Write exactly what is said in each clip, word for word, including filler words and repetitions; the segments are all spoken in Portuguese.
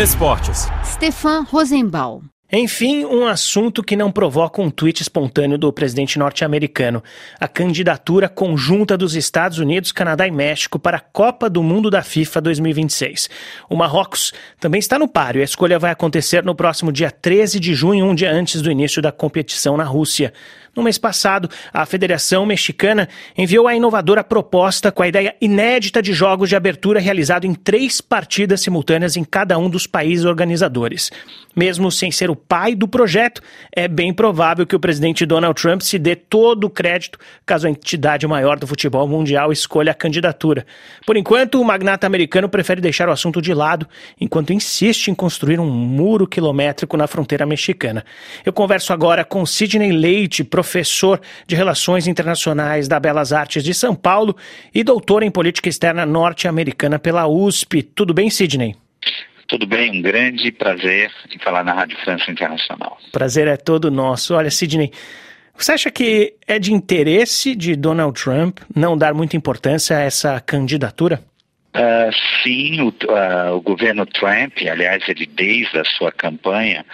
Esportes. Stefan Rosenbaum. Enfim, um assunto que não provoca um tweet espontâneo do presidente norte-americano. A candidatura conjunta dos Estados Unidos, Canadá e México para a Copa do Mundo da FIFA dois mil e vinte e seis. O Marrocos também está no páreo e a escolha vai acontecer no próximo dia treze de junho, um dia antes do início da competição na Rússia. No mês passado, a Federação Mexicana enviou a inovadora proposta com a ideia inédita de jogos de abertura realizado em três partidas simultâneas em cada um dos países organizadores. Mesmo sem ser o pai do projeto, é bem provável que o presidente Donald Trump se dê todo o crédito caso a entidade maior do futebol mundial escolha a candidatura. Por enquanto, o magnata americano prefere deixar o assunto de lado, enquanto insiste em construir um muro quilométrico na fronteira mexicana. Eu converso agora com Sidney Leite, professor de Relações Internacionais da Belas Artes de São Paulo e doutor em Política Externa norte-americana pela U S P. Tudo bem, Sidney? Tudo bem, um grande prazer em falar na Rádio França Internacional. Prazer é todo nosso. Olha, Sidney, você acha que é de interesse de Donald Trump não dar muita importância a essa candidatura? Uh, sim, o, uh, o governo Trump, aliás, ele desde a sua campanha,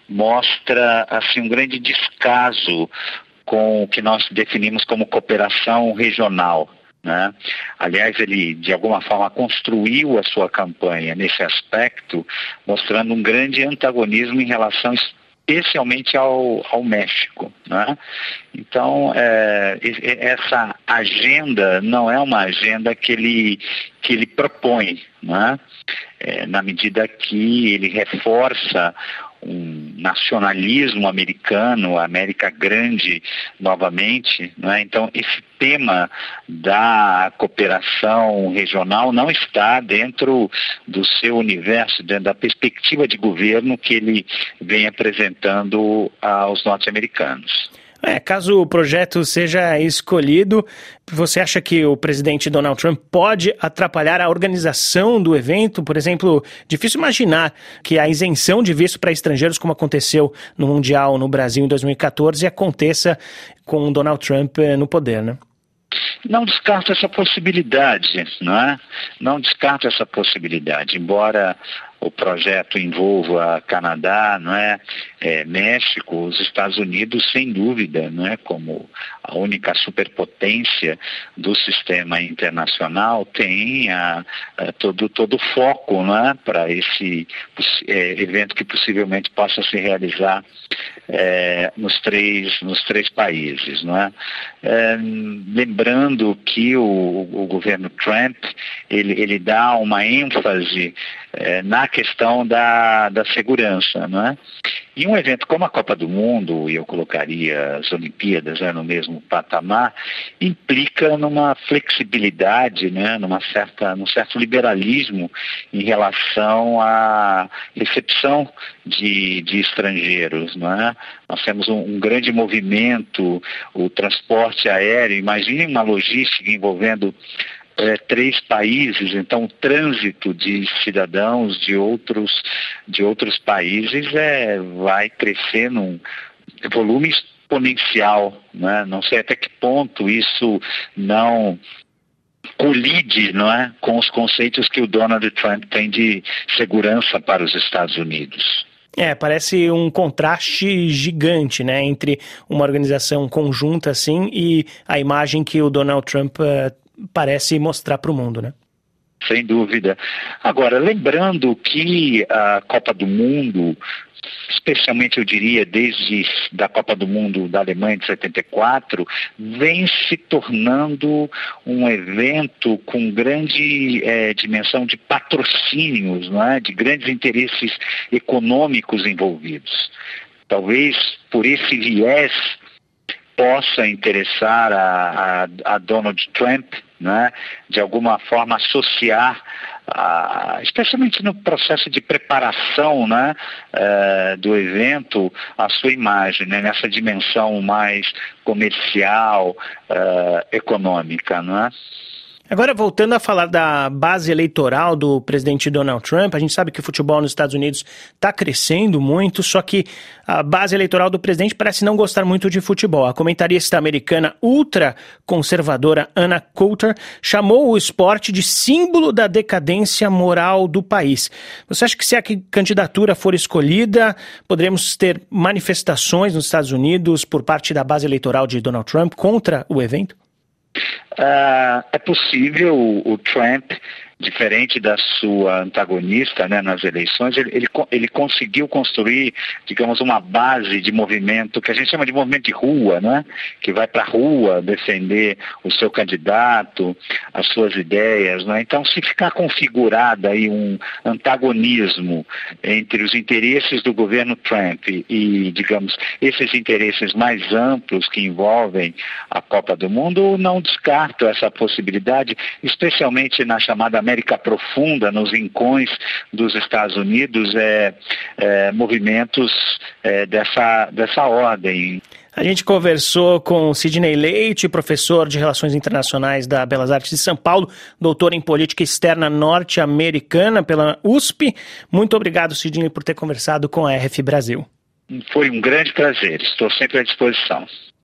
mostra assim, um grande descaso com o que nós definimos como cooperação regional. Né? Aliás, ele de alguma forma construiu a sua campanha nesse aspecto, mostrando um grande antagonismo em relação especialmente ao, ao México. Né? Então, é, essa agenda não é uma agenda que ele, que ele propõe, né? É, na medida que ele reforça um nacionalismo americano, a América grande novamente, né? Então esse tema da cooperação regional não está dentro do seu universo, dentro da perspectiva de governo que ele vem apresentando aos norte-americanos. É, caso o projeto seja escolhido, você acha que o presidente Donald Trump pode atrapalhar a organização do evento? Por exemplo, difícil imaginar que a isenção de visto para estrangeiros, como aconteceu no Mundial no Brasil em dois mil e catorze, aconteça com o Donald Trump no poder, né? Não descarto essa possibilidade, não é? Não descarto essa possibilidade, embora o projeto envolva Canadá, não é? É, México, os Estados Unidos, sem dúvida, não é? Como a única superpotência do sistema internacional, tem a, a, todo todo o foco, não é? Para esse é, evento que possivelmente possa se realizar é, nos três nos três países, não é? É, lembrando que o, o governo Trump ele ele dá uma ênfase é, na questão da, da segurança, não é? E um evento como a Copa do Mundo, e eu colocaria as Olimpíadas, né, no mesmo patamar, implica numa flexibilidade, né, numa certa, num certo liberalismo em relação à recepção de, de estrangeiros, não é? Nós temos um, um grande movimento, o transporte aéreo, imagine uma logística envolvendo É, três países, então o trânsito de cidadãos de outros, de outros países é, vai crescer num volume exponencial, né? Não sei até que ponto isso não colide, não é, com os conceitos que o Donald Trump tem de segurança para os Estados Unidos. É, parece um contraste gigante, né, entre uma organização conjunta assim e a imagem que o Donald Trump uh, parece mostrar para o mundo, né? Sem dúvida. Agora, lembrando que a Copa do Mundo, especialmente eu diria desde da Copa do Mundo da Alemanha de setenta e quatro, vem se tornando um evento com grande é, dimensão de patrocínios, não é? De grandes interesses econômicos envolvidos. Talvez por esse viés possa interessar a, a, a Donald Trump, né, de alguma forma associar, a, especialmente no processo de preparação, né, uh, do evento, a sua imagem, né, nessa dimensão mais comercial, uh, econômica, não é? Agora, voltando a falar da base eleitoral do presidente Donald Trump, a gente sabe que o futebol nos Estados Unidos está crescendo muito, só que a base eleitoral do presidente parece não gostar muito de futebol. A comentarista americana ultraconservadora Anna Coulter chamou o esporte de símbolo da decadência moral do país. Você acha que se a candidatura for escolhida, poderemos ter manifestações nos Estados Unidos por parte da base eleitoral de Donald Trump contra o evento? Uh, é possível. O, o Trump, diferente da sua antagonista, né, nas eleições, ele, ele, ele conseguiu construir, digamos, uma base de movimento que a gente chama de movimento de rua, né, que vai para a rua defender o seu candidato, as suas ideias, né? Então, se ficar configurado aí um antagonismo entre os interesses do governo Trump e, digamos, esses interesses mais amplos que envolvem a Copa do Mundo, não descarto essa possibilidade, especialmente na chamada América Profunda, nos rincões dos Estados Unidos, é, é, movimentos é, dessa, dessa ordem. A gente conversou com Sidney Leite, professor de Relações Internacionais da Belas Artes de São Paulo, doutor em Política Externa Norte-Americana pela U S P. Muito obrigado, Sidney, por ter conversado com a R F Brasil. Foi um grande prazer, estou sempre à disposição.